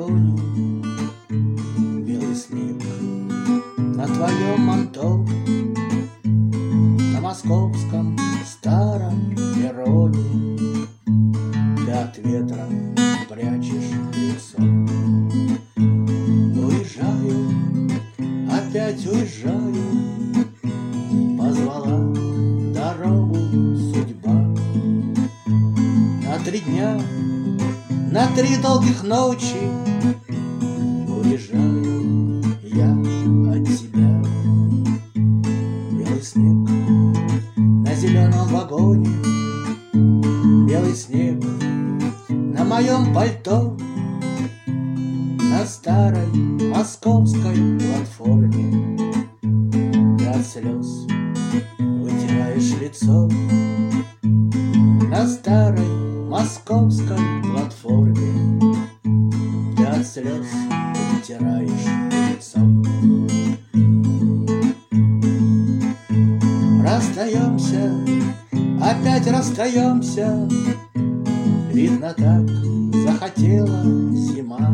ладони белый снег на твоем манто, на московском старом перроне. Ты от ветра прячешь лицо. Уезжаю, опять уезжаю, позвала дорогу судьба. На 3 дня, на 3 долгих ночи уезжаю я от тебя. Белый снег на зеленом вагоне, белый снег на моем пальто, на старой московской платформе. Ты от слез вытираешь лицо. На старой московской платформе ты от слез вытираешь лицо. Расстаемся, опять расстаемся, видно, так захотела зима.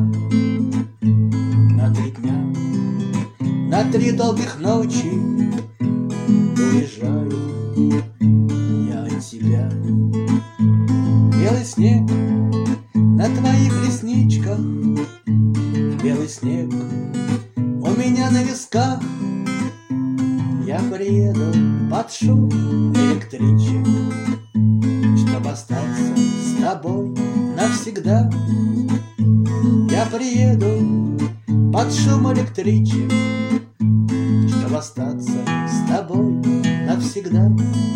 На 3 дня, на 3 долгих ночи уезжаю я от тебя. Белый снег на твоих ресничках, белый снег у меня на висках. Я приеду под шум электричек, чтоб остаться с тобой навсегда. Я приеду под шум электричек, чтоб остаться с тобой навсегда.